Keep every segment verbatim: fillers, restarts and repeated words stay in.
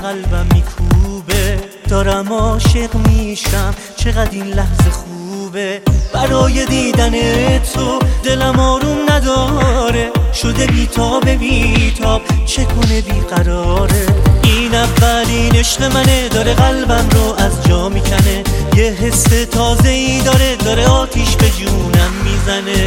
قلبم میکوبه، دارم عاشق میشم، چقدر این لحظه خوبه. برای دیدن تو دلم آروم نداره، شده بیتاب بیتاب، چه کنه بیقراره. این اولین عشق منه، داره قلبم رو از جا میکنه. یه حس تازه ای داره، داره آتیش به جونم میزنه.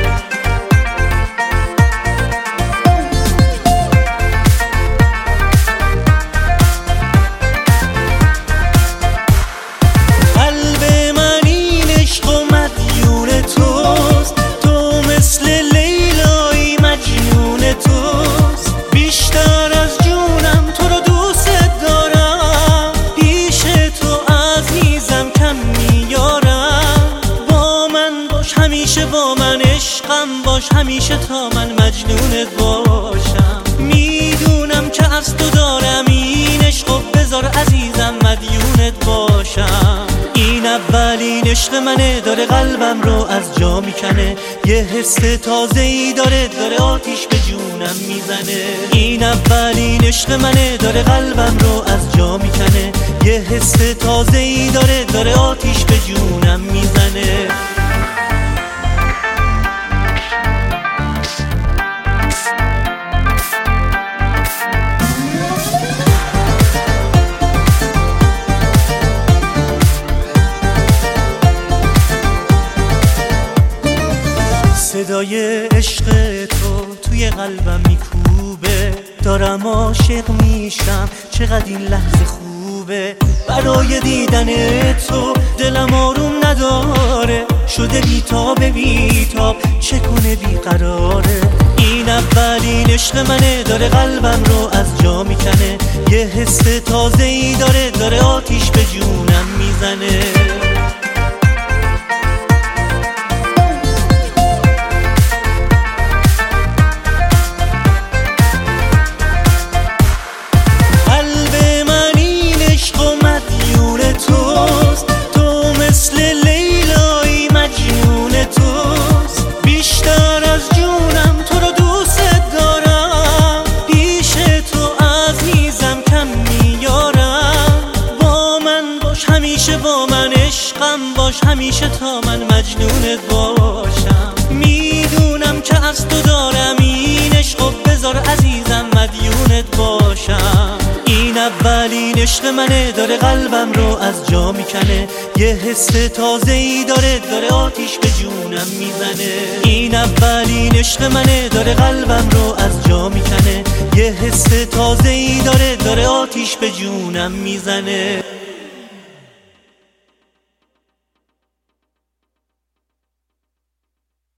همیشه با من عشقم باش، همیشه تا من مجنونت باشم. میدونم که از تو دارم این عشقو، بذار عزیزم مدیونت باشم. این اولین عشق منه، داره قلبم رو از جا میکنه. یه حس تازه ای داره، داره آتیش به جونم میزنه. این اولین عشق منه، داره قلبم رو از جا میکنه. یه حس تازه ای داره، داره آتیش به جونم میزنه. صدای عشق تو توی قلبم میکوبه، دارم عاشق میشم، چقدر این لحظه خوبه. برای دیدن تو دلم آروم نداره، شده بیتاب بیتاب، چه کنه بیقراره. این اولین عشق منه، داره قلبم رو از جا میکنه. یه حس تازه ای داره، داره آتیش به جونم میزنه. همیشه با من عشقم باش، همیشه تا من مجنونت باشم. میدونم که از تو دارم این عشقو، بذار عزیزم مدیونت باشم. این اولین عشق منه، داره قلبم رو از جا میکنه. یه حس تازه ای داره، داره آتیش به جونم میزنه. این اولین عشق منه، داره قلبم رو از جا میکنه. یه حس تازه ای داره، داره آتیش به جونم میزنه.